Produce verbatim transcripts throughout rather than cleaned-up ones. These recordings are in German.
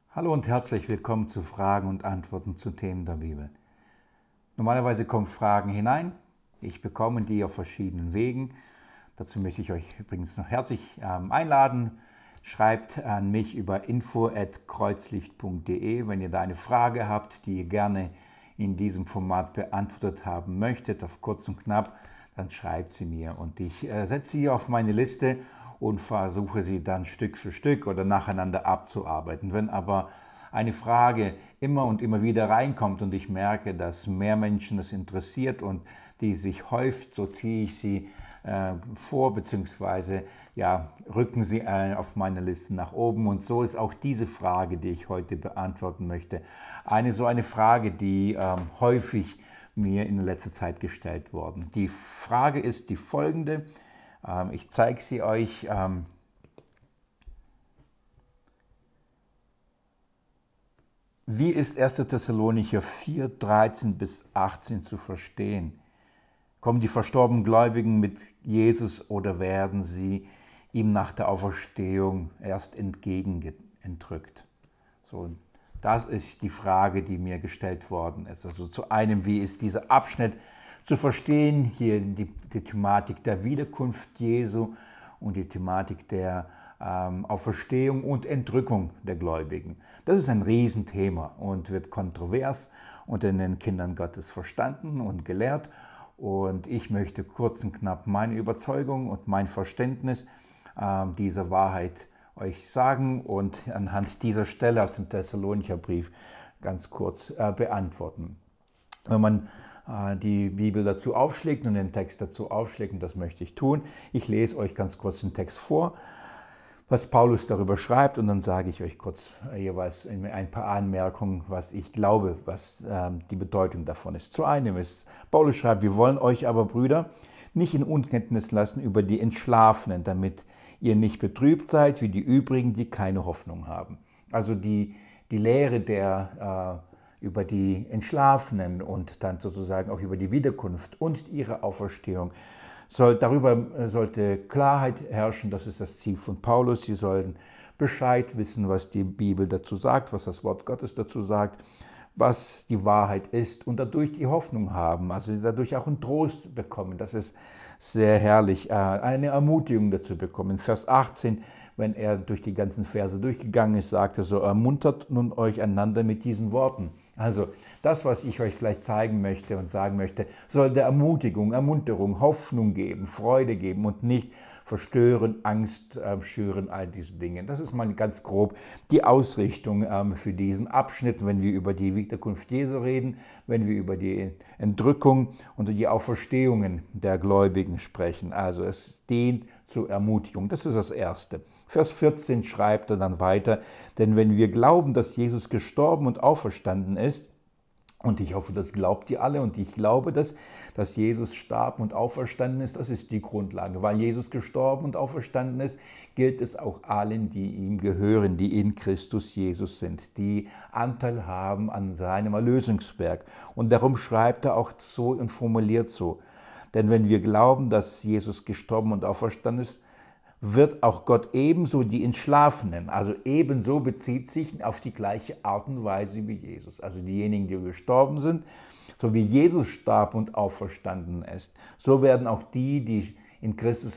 Hallo und herzlich willkommen zu Fragen und Antworten zu Themen der Bibel. Normalerweise kommen Fragen hinein. Ich bekomme die auf verschiedenen Wegen. Dazu möchte ich euch übrigens noch herzlich ähm, einladen. Schreibt an mich über info at kreuzlicht punkt de, wenn ihr da eine Frage habt, die ihr gerne in diesem Format beantwortet haben möchtet, auf kurz und knapp, dann schreibt sie mir und ich äh, setze sie auf meine Liste und versuche sie dann Stück für Stück oder nacheinander abzuarbeiten. Wenn aber eine Frage immer und immer wieder reinkommt und ich merke, dass mehr Menschen das interessiert und die sich häuft, so ziehe ich sie äh, vor, beziehungsweise ja, rücken sie äh, auf meine Liste nach oben. Und so ist auch diese Frage, die ich heute beantworten möchte, eine so eine Frage, die ähm, häufig mir in letzter Zeit gestellt worden. Die Frage ist die folgende. Ich zeige sie euch. Wie ist erster Thessalonicher vier, dreizehn bis achtzehn zu verstehen? Kommen die verstorbenen Gläubigen mit Jesus oder werden sie ihm nach der Auferstehung erst entgegenentrückt? So, das ist die Frage, die mir gestellt worden ist. Also zu einem, wie ist dieser Abschnitt zu verstehen, hier die, die Thematik der Wiederkunft Jesu und die Thematik der ähm, Auferstehung und Entrückung der Gläubigen. Das ist ein Riesenthema und wird kontrovers unter den Kindern Gottes verstanden und gelehrt. Und ich möchte kurz und knapp meine Überzeugung und mein Verständnis äh, dieser Wahrheit euch sagen und anhand dieser Stelle aus dem Thessalonicher Brief ganz kurz äh, beantworten. Wenn man die Bibel dazu aufschlägt und den Text dazu aufschlägt, und das möchte ich tun. Ich lese euch ganz kurz den Text vor, was Paulus darüber schreibt, und dann sage ich euch kurz jeweils ein paar Anmerkungen, was ich glaube, was ähm, die Bedeutung davon ist. Zu einem ist, Paulus schreibt, wir wollen euch aber, Brüder, nicht in Unkenntnis lassen über die Entschlafenen, damit ihr nicht betrübt seid wie die übrigen, die keine Hoffnung haben. Also die, die Lehre der äh, über die Entschlafenen und dann sozusagen auch über die Wiederkunft und ihre Auferstehung. Soll, darüber sollte Klarheit herrschen, das ist das Ziel von Paulus. Sie sollen Bescheid wissen, was die Bibel dazu sagt, was das Wort Gottes dazu sagt, was die Wahrheit ist und dadurch die Hoffnung haben, also dadurch auch einen Trost bekommen. Das ist sehr herrlich, eine Ermutigung dazu bekommen. Vers achtzehn, wenn er durch die ganzen Verse durchgegangen ist, sagt er so, ermuntert nun euch einander mit diesen Worten. Also das, was ich euch gleich zeigen möchte und sagen möchte, soll der Ermutigung, Ermunterung, Hoffnung geben, Freude geben und nicht verstören, Angst äh, schüren, all diese Dinge. Das ist mal ganz grob die Ausrichtung ähm, für diesen Abschnitt, wenn wir über die Wiederkunft Jesu reden, wenn wir über die Entrückung und die Auferstehungen der Gläubigen sprechen. Also es dient zur Ermutigung. Das ist das Erste. Vers vierzehn schreibt er dann weiter, denn wenn wir glauben, dass Jesus gestorben und auferstanden ist, und ich hoffe, das glaubt ihr alle und ich glaube das, dass Jesus starb und auferstanden ist, das ist die Grundlage. Weil Jesus gestorben und auferstanden ist, gilt es auch allen, die ihm gehören, die in Christus Jesus sind, die Anteil haben an seinem Erlösungswerk. Und darum schreibt er auch so und formuliert so. Denn wenn wir glauben, dass Jesus gestorben und auferstanden ist, wird auch Gott ebenso die Entschlafenen, also ebenso bezieht sich auf die gleiche Art und Weise wie Jesus. Also diejenigen, die gestorben sind, so wie Jesus starb und auferstanden ist, so werden auch die, die in Christus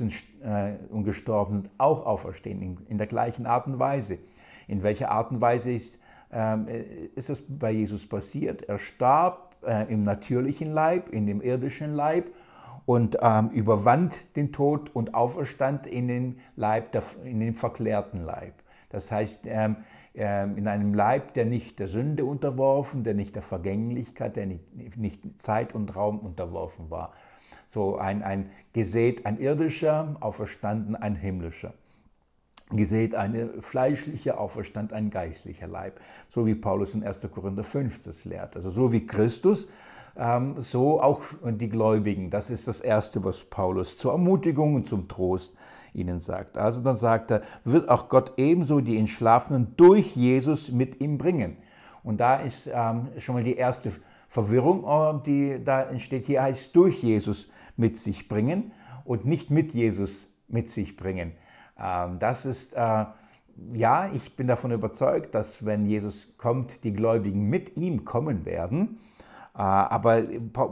und gestorben sind, auch auferstehen, in, in der gleichen Art und Weise. In welcher Art und Weise ist, ähm, ist es bei Jesus passiert? Er starb äh, im natürlichen Leib, in dem irdischen Leib, und ähm, überwand den Tod und auferstand in den Leib, der, in den verklärten Leib. Das heißt, ähm, ähm, in einem Leib, der nicht der Sünde unterworfen, der nicht der Vergänglichkeit, der nicht, nicht Zeit und Raum unterworfen war. So ein, ein gesät ein irdischer, auferstanden ein himmlischer. Gesät eine fleischliche, auferstand ein geistlicher Leib. So wie Paulus in erster Korinther fünf das lehrt. Also so wie Christus, Ähm, so auch die Gläubigen. Das ist das Erste, was Paulus zur Ermutigung und zum Trost ihnen sagt. Also dann sagt er, wird auch Gott ebenso die Entschlafenen durch Jesus mit ihm bringen. Und da ist ähm, schon mal die erste Verwirrung, die da entsteht. Hier heißt durch Jesus mit sich bringen und nicht mit Jesus mit sich bringen. Ähm, das ist äh, ja, ich bin davon überzeugt, dass wenn Jesus kommt, die Gläubigen mit ihm kommen werden. Aber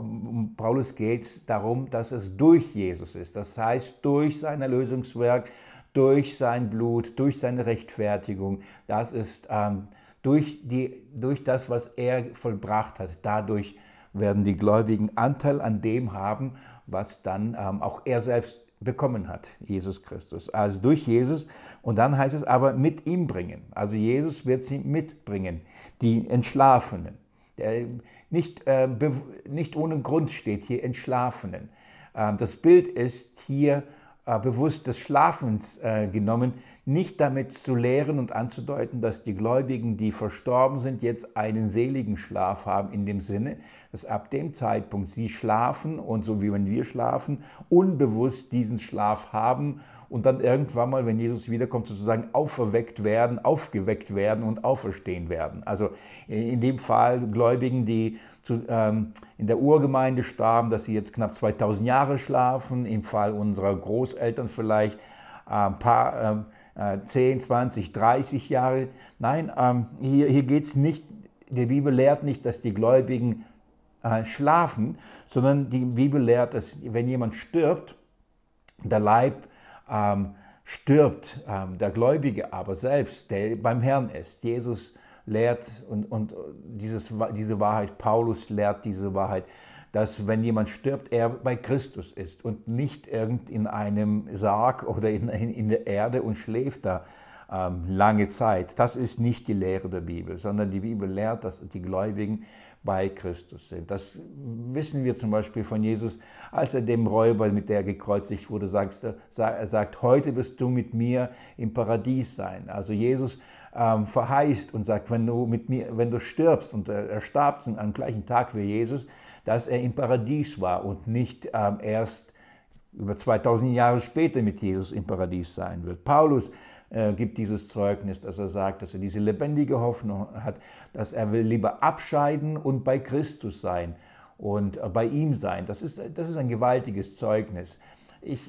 Paulus geht es darum, dass es durch Jesus ist. Das heißt, durch sein Erlösungswerk, durch sein Blut, durch seine Rechtfertigung. Das ist ähm, durch, die, durch das, was er vollbracht hat. Dadurch werden die Gläubigen Anteil an dem haben, was dann ähm, auch er selbst bekommen hat, Jesus Christus. Also durch Jesus. Und dann heißt es aber mit ihm bringen. Also Jesus wird sie mitbringen, die Entschlafenen. Der nicht, äh, nicht ohne Grund steht hier Entschlafenen. Äh, das Bild ist hier äh, bewusst des Schlafens äh, genommen, nicht damit zu lehren und anzudeuten, dass die Gläubigen, die verstorben sind, jetzt einen seligen Schlaf haben, in dem Sinne, dass ab dem Zeitpunkt sie schlafen und so wie wenn wir schlafen, unbewusst diesen Schlaf haben und dann irgendwann mal, wenn Jesus wiederkommt, sozusagen auferweckt werden, aufgeweckt werden und auferstehen werden. Also in dem Fall Gläubigen, die zu, ähm, in der Urgemeinde starben, dass sie jetzt knapp zweitausend Jahre schlafen, im Fall unserer Großeltern vielleicht ein äh, paar äh, zehn, zwanzig, dreißig Jahre. Nein, ähm, hier, hier geht es nicht, die Bibel lehrt nicht, dass die Gläubigen äh, schlafen, sondern die Bibel lehrt, dass wenn jemand stirbt, der Leib ähm, stirbt, ähm, der Gläubige aber selbst, der beim Herrn ist. Jesus lehrt und, und dieses, diese Wahrheit, Paulus lehrt diese Wahrheit, dass wenn jemand stirbt, er bei Christus ist und nicht irgend in einem Sarg oder in, in, in der Erde und schläft da ähm, lange Zeit. Das ist nicht die Lehre der Bibel, sondern die Bibel lehrt, dass die Gläubigen bei Christus sind. Das wissen wir zum Beispiel von Jesus, als er dem Räuber, mit der er gekreuzigt wurde, sagt, er sagt, heute wirst du mit mir im Paradies sein. Also Jesus ähm, verheißt und sagt, wenn du mit mir, wenn du stirbst, und er, er starb am gleichen Tag wie Jesus, dass er im Paradies war und nicht ähm, erst über zweitausend Jahre später mit Jesus im Paradies sein wird. Paulus äh, gibt dieses Zeugnis, dass er sagt, dass er diese lebendige Hoffnung hat, dass er will lieber abscheiden und bei Christus sein und äh, bei ihm sein. Das ist, das ist ein gewaltiges Zeugnis. Ich,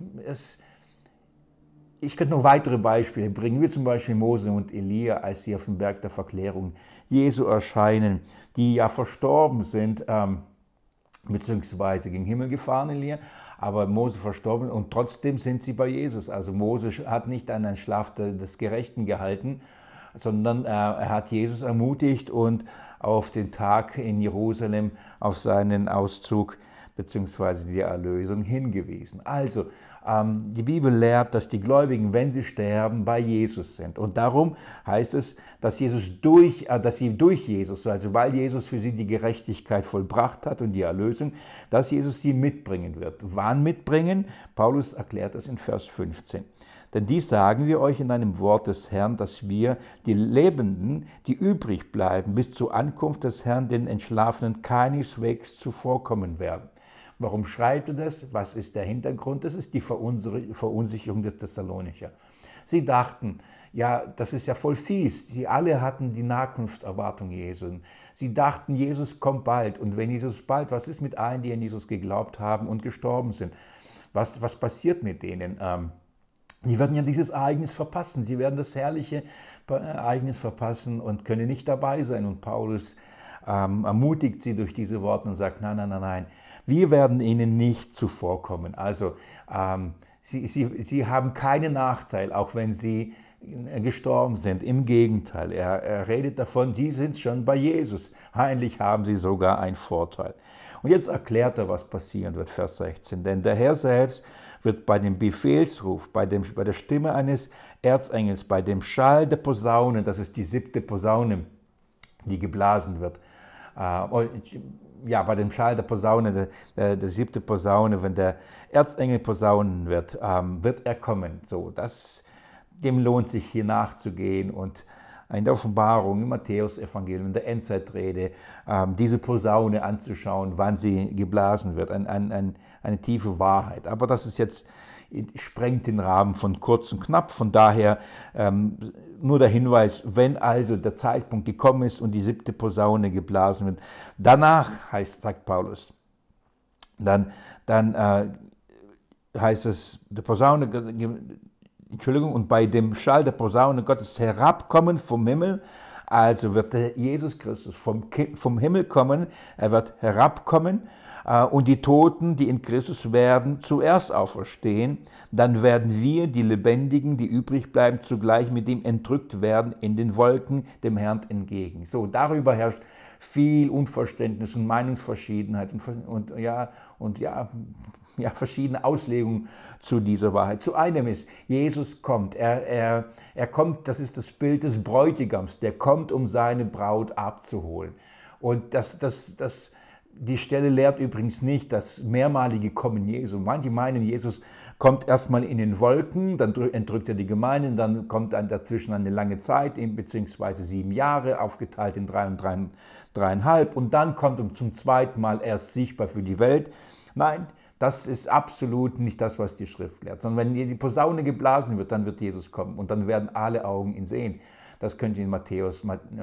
es, ich könnte noch weitere Beispiele bringen, wie zum Beispiel Mose und Elia, als sie auf dem Berg der Verklärung Jesu erscheinen, die ja verstorben sind, ähm, beziehungsweise gegen den Himmel gefahren, Elia, aber Mose verstorben und trotzdem sind sie bei Jesus. Also Mose hat nicht an einen Schlaf des Gerechten gehalten, sondern äh, er hat Jesus ermutigt und auf den Tag in Jerusalem auf seinen Auszug beziehungsweise die Erlösung hingewiesen. Also ähm, die Bibel lehrt, dass die Gläubigen, wenn sie sterben, bei Jesus sind. Und darum heißt es, dass, Jesus durch, äh, dass sie durch Jesus, also weil Jesus für sie die Gerechtigkeit vollbracht hat und die Erlösung, dass Jesus sie mitbringen wird. Wann mitbringen? Paulus erklärt das in Vers fünfzehn. Denn dies sagen wir euch in einem Wort des Herrn, dass wir, die Lebenden, die übrig bleiben, bis zur Ankunft des Herrn, den Entschlafenen keineswegs zuvorkommen werden. Warum schreibt er das? Was ist der Hintergrund? Das ist die Verunsicherung der Thessalonicher. Sie dachten, ja, das ist ja voll fies. Sie alle hatten die Nahkunftserwartung Jesu. Sie dachten, Jesus kommt bald. Und wenn Jesus bald, was ist mit allen, die an Jesus geglaubt haben und gestorben sind? Was, was passiert mit denen? Ähm, die werden ja dieses Ereignis verpassen. Sie werden das herrliche Ereignis verpassen und können nicht dabei sein. Und Paulus ähm, ermutigt sie durch diese Worte und sagt, nein, nein, nein, nein. Wir werden ihnen nicht zuvorkommen. Also ähm, sie, sie, sie haben keinen Nachteil, auch wenn sie gestorben sind. Im Gegenteil, er, er redet davon, sie sind schon bei Jesus. Eigentlich haben sie sogar einen Vorteil. Und jetzt erklärt er, was passieren wird, Vers sechzehn. Denn der Herr selbst wird bei dem Befehlsruf, bei, dem, bei der Stimme eines Erzengels, bei dem Schall der Posaune, das ist die siebte Posaune, die geblasen wird, äh, ja, bei dem Schall der Posaune, der, der, der siebte Posaune, wenn der Erzengel posaunen wird, ähm, wird er kommen. So, das, dem lohnt sich hier nachzugehen und in der Offenbarung, im Matthäus-Evangelium, in der Endzeitrede, ähm, diese Posaune anzuschauen, wann sie geblasen wird. Ein, ein, ein, eine tiefe Wahrheit. Aber das ist jetzt, sprengt den Rahmen von kurz und knapp. Von daher ähm, nur der Hinweis, wenn also der Zeitpunkt gekommen ist und die siebte Posaune geblasen wird, danach, heißt, sagt Paulus, dann, dann äh, heißt es, die Posaune, Entschuldigung, und bei dem Schall der Posaune Gottes herabkommen vom Himmel. Also wird der Jesus Christus vom, vom Himmel kommen, er wird herabkommen äh, und die Toten, die in Christus werden, zuerst auferstehen. Dann werden wir, die Lebendigen, die übrig bleiben, zugleich mit ihm entrückt werden in den Wolken dem Herrn entgegen. So, darüber herrscht viel Unverständnis und Meinungsverschiedenheit und, und, ja, und ja, ja, verschiedene Auslegungen zu dieser Wahrheit. Zu einem ist, Jesus kommt, er, er, er kommt, das ist das Bild des Bräutigams, der kommt, um seine Braut abzuholen. Und das, das, das, die Stelle lehrt übrigens nicht das mehrmalige Kommen Jesu. Manche meinen, Jesus kommt erstmal in den Wolken, dann entrückt er die Gemeinden, dann kommt dann dazwischen eine lange Zeit, beziehungsweise sieben Jahre, aufgeteilt in drei und drei, dreieinhalb, und dann kommt er zum zweiten Mal erst sichtbar für die Welt. Nein, das ist absolut nicht das, was die Schrift lehrt, sondern wenn die Posaune geblasen wird, dann wird Jesus kommen und dann werden alle Augen ihn sehen. Das könnt ihr in Matthäus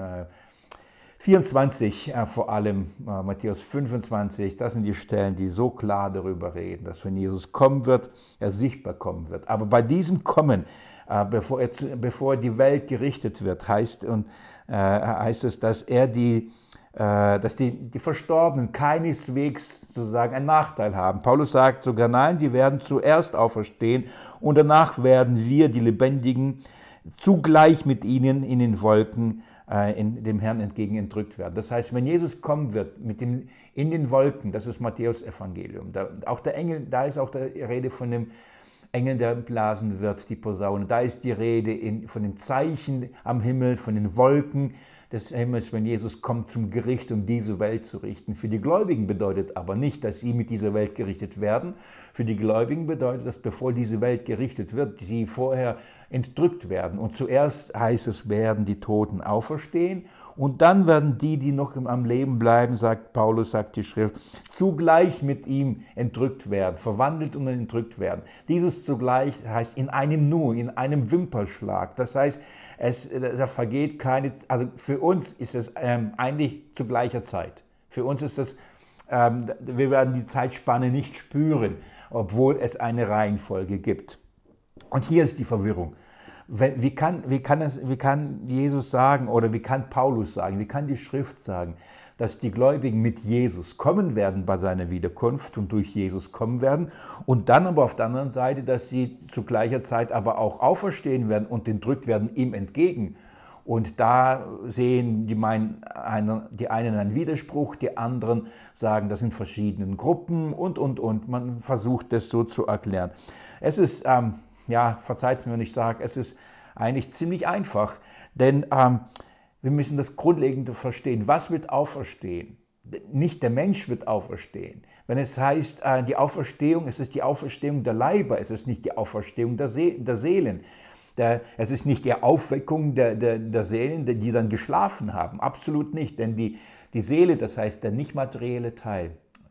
vierundzwanzig, äh, vor allem äh, Matthäus fünfundzwanzig, das sind die Stellen, die so klar darüber reden, dass wenn Jesus kommen wird, er sichtbar kommen wird. Aber bei diesem Kommen, äh, bevor, er, bevor die Welt gerichtet wird, heißt, und, äh, heißt es, dass er die dass die, die Verstorbenen keineswegs sozusagen einen Nachteil haben. Paulus sagt sogar, nein, die werden zuerst auferstehen und danach werden wir, die Lebendigen, zugleich mit ihnen in den Wolken äh, in dem Herrn entgegen entrückt werden. Das heißt, wenn Jesus kommen wird mit dem, in den Wolken, das ist Matthäus Evangelium, da, auch der Engel, da ist auch die Rede von dem Engel, der blasen wird, die Posaune, da ist die Rede in, von dem Zeichen am Himmel, von den Wolken des Himmels, wenn Jesus kommt zum Gericht, um diese Welt zu richten. Für die Gläubigen bedeutet aber nicht, dass sie mit dieser Welt gerichtet werden. Für die Gläubigen bedeutet das, bevor diese Welt gerichtet wird, sie vorher entrückt werden. Und zuerst heißt es, werden die Toten auferstehen und dann werden die, die noch am Leben bleiben, sagt Paulus, sagt die Schrift, zugleich mit ihm entrückt werden, verwandelt und entrückt werden. Dieses zugleich heißt in einem Nu, in einem Wimpernschlag. Das heißt, Es, da vergeht keine, also für uns ist es ähm, eigentlich zu gleicher Zeit. Für uns ist es, ähm, wir werden die Zeitspanne nicht spüren, obwohl es eine Reihenfolge gibt. Und hier ist die Verwirrung. Wie kann, wie kann, es, wie kann Jesus sagen oder wie kann Paulus sagen, wie kann die Schrift sagen, dass die Gläubigen mit Jesus kommen werden bei seiner Wiederkunft und durch Jesus kommen werden und dann aber auf der anderen Seite, dass sie zu gleicher Zeit aber auch auferstehen werden und entrückt werden ihm entgegen. Und da sehen die, meinen, die einen einen Widerspruch, die anderen sagen, das sind verschiedene Gruppen und, und, und. Man versucht das so zu erklären. Es ist, ähm, ja, verzeiht mir, wenn ich sage, es ist eigentlich ziemlich einfach, denn ähm, wir müssen das Grundlegende verstehen. Was wird auferstehen? Nicht der Mensch wird auferstehen. Wenn es heißt, die Auferstehung, es ist die Auferstehung der Leiber, es ist nicht die Auferstehung der, See der Seelen. Der, es ist nicht die Aufweckung der, der, der Seelen, die dann geschlafen haben. Absolut nicht, denn die, die Seele, das heißt der nicht materielle Teil,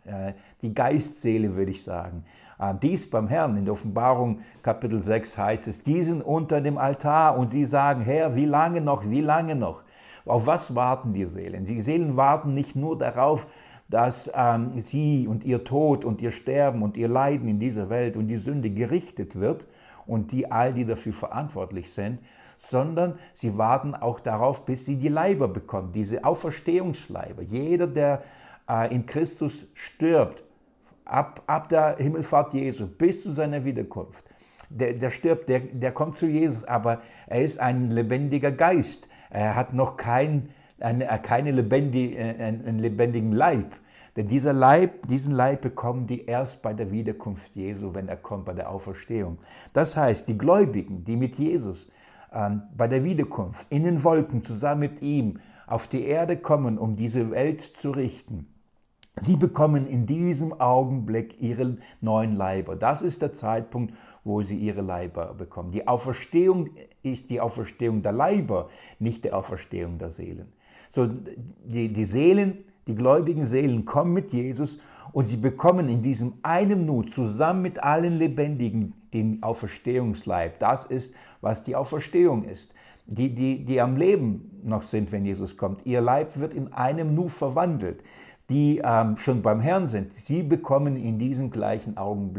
die Geistseele würde ich sagen, die ist beim Herrn. In der Offenbarung Kapitel sechs heißt es, die sind unter dem Altar und sie sagen, Herr, wie lange noch, wie lange noch? Auf was warten die Seelen? Die Seelen warten nicht nur darauf, dass ähm, sie und ihr Tod und ihr Sterben und ihr Leiden in dieser Welt und die Sünde gerichtet wird und die all die dafür verantwortlich sind, sondern sie warten auch darauf, bis sie die Leiber bekommen, diese Auferstehungsleiber. Jeder, der äh, in Christus stirbt, ab, ab der Himmelfahrt Jesu bis zu seiner Wiederkunft, der, der stirbt, der, der kommt zu Jesus, aber er ist ein lebendiger Geist. Er hat noch kein, eine, keine lebendig, einen lebendigen Leib. Denn dieser Leib, diesen Leib bekommen die erst bei der Wiederkunft Jesu, wenn er kommt, bei der Auferstehung. Das heißt, die Gläubigen, die mit Jesus ähm, bei der Wiederkunft in den Wolken zusammen mit ihm auf die Erde kommen, um diese Welt zu richten, sie bekommen in diesem Augenblick ihre neuen Leiber. Das ist der Zeitpunkt, wo sie ihre Leiber bekommen. Die Auferstehung ist die Auferstehung der Leiber, nicht die Auferstehung der Seelen. So, die, die Seelen, die gläubigen Seelen kommen mit Jesus und sie bekommen in diesem einen Nu zusammen mit allen Lebendigen den Auferstehungsleib. Das ist, was die Auferstehung ist. Die, die, die am Leben noch sind, wenn Jesus kommt, ihr Leib wird in einem Nu verwandelt. Die ähm, schon beim Herrn sind, sie bekommen in diesem gleichen Augenblick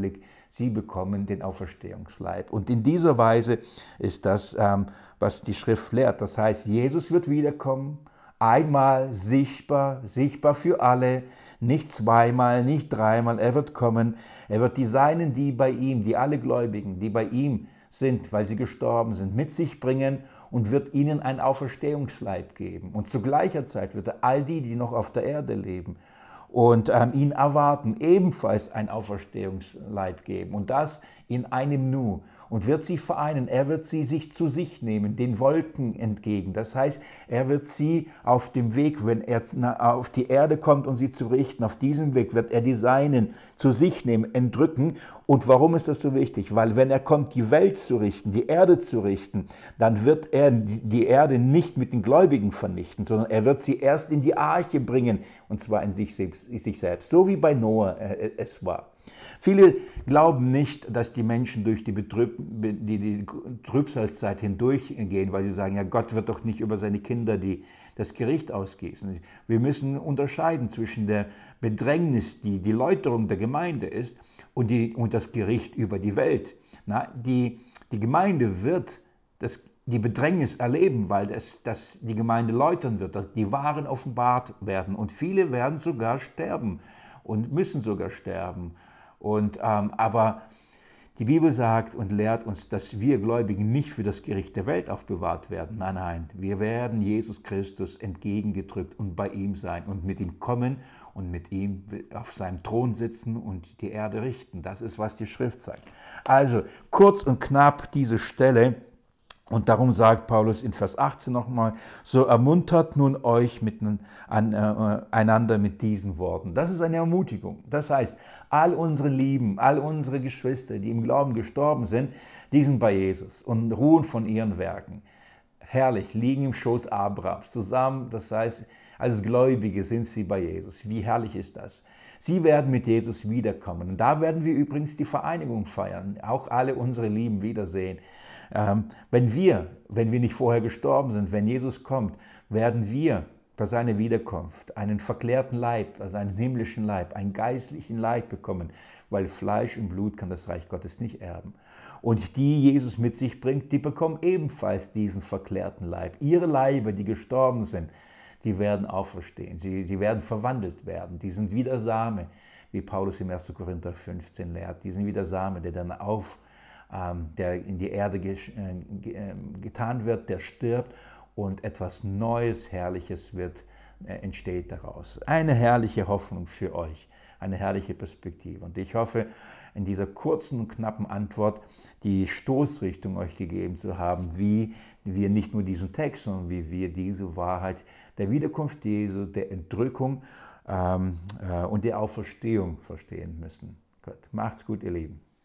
Sie bekommen den Auferstehungsleib. Und in dieser Weise ist das, ähm, was die Schrift lehrt. Das heißt, Jesus wird wiederkommen, einmal sichtbar, sichtbar für alle, nicht zweimal, nicht dreimal. Er wird kommen. Er wird die Seinen, die bei ihm, die alle Gläubigen, die bei ihm sind, weil sie gestorben sind, mit sich bringen und wird ihnen einen Auferstehungsleib geben. Und zu gleicher Zeit wird er all die, die noch auf der Erde leben und ähm, ihn erwarten, ebenfalls einen Auferstehungsleib geben. Und das in einem Nu. Und wird sie vereinen. Er wird sie sich zu sich nehmen, den Wolken entgegen. Das heißt, er wird sie auf dem Weg, wenn er auf die Erde kommt, um sie zu richten, auf diesem Weg wird er die Seinen zu sich nehmen, entrücken. Und warum ist das so wichtig? Weil wenn er kommt, die Welt zu richten, die Erde zu richten, dann wird er die Erde nicht mit den Gläubigen vernichten, sondern er wird sie erst in die Arche bringen, und zwar in sich selbst, in sich selbst, so wie bei Noah es war. Viele glauben nicht, dass die Menschen durch die, Betrüb die, die Trübsalzeit hindurchgehen, weil sie sagen, ja, Gott wird doch nicht über seine Kinder die, das Gericht ausgießen. Wir müssen unterscheiden zwischen der Bedrängnis, die die Läuterung der Gemeinde ist, und, die, und das Gericht über die Welt. Na, die, die Gemeinde wird das, die Bedrängnis erleben, weil das, das die Gemeinde läutern wird, dass die Wahren offenbart werden. Und viele werden sogar sterben und müssen sogar sterben. Und, ähm, aber die Bibel sagt und lehrt uns, dass wir Gläubigen nicht für das Gericht der Welt aufbewahrt werden. Nein, nein, wir werden Jesus Christus entgegengedrückt und bei ihm sein und mit ihm kommen und mit ihm auf seinem Thron sitzen und die Erde richten. Das ist, was die Schrift sagt. Also kurz und knapp diese Stelle. Und darum sagt Paulus in Vers achtzehn nochmal, so ermuntert nun euch miteinander mit diesen Worten. Das ist eine Ermutigung. Das heißt, all unsere Lieben, all unsere Geschwister, die im Glauben gestorben sind, die sind bei Jesus und ruhen von ihren Werken. Herrlich, liegen im Schoß Abrahams zusammen. Das heißt, als Gläubige sind sie bei Jesus. Wie herrlich ist das? Sie werden mit Jesus wiederkommen. Und da werden wir übrigens die Vereinigung feiern, auch alle unsere Lieben wiedersehen. Ähm, wenn wir, wenn wir nicht vorher gestorben sind, wenn Jesus kommt, werden wir bei seiner Wiederkunft einen verklärten Leib, also einen himmlischen Leib, einen geistlichen Leib bekommen, weil Fleisch und Blut kann das Reich Gottes nicht erben. Und die Jesus mit sich bringt, die bekommen ebenfalls diesen verklärten Leib. Ihre Leiber, die gestorben sind, die werden auferstehen, sie, sie werden verwandelt werden, die sind wie der Same, wie Paulus im ersten Korinther fünfzehn lehrt, die sind wie der Same, der dann auf der in die Erde getan wird, der stirbt und etwas Neues, Herrliches wird, entsteht daraus. Eine herrliche Hoffnung für euch, eine herrliche Perspektive. Und ich hoffe, in dieser kurzen und knappen Antwort die Stoßrichtung euch gegeben zu haben, wie wir nicht nur diesen Text, sondern wie wir diese Wahrheit der Wiederkunft Jesu, der Entrückung ähm, äh, und der Auferstehung verstehen müssen. Gut, macht's gut, ihr Lieben.